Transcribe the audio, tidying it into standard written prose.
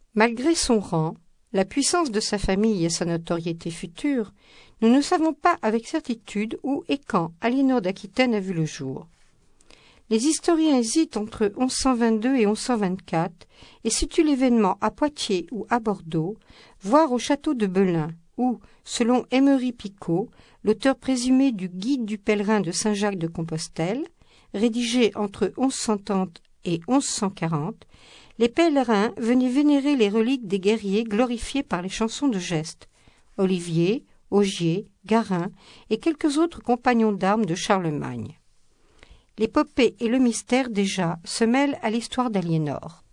Malgré son rang, la puissance de sa famille et sa notoriété future, nous ne savons pas avec certitude où et quand Aliénor d'Aquitaine a vu le jour. Les historiens hésitent entre 1122 et 1124 et situent l'événement à Poitiers ou à Bordeaux, voire au château de Belin, où, selon Emery Picot, l'auteur présumé du Guide du pèlerin de Saint-Jacques de Compostelle, rédigé entre 1130 et 1140, les pèlerins venaient vénérer les reliques des guerriers glorifiés par les chansons de geste, Olivier, Ogier, Garin et quelques autres compagnons d'armes de Charlemagne. L'épopée et le mystère déjà se mêlent à l'histoire d'Aliénor.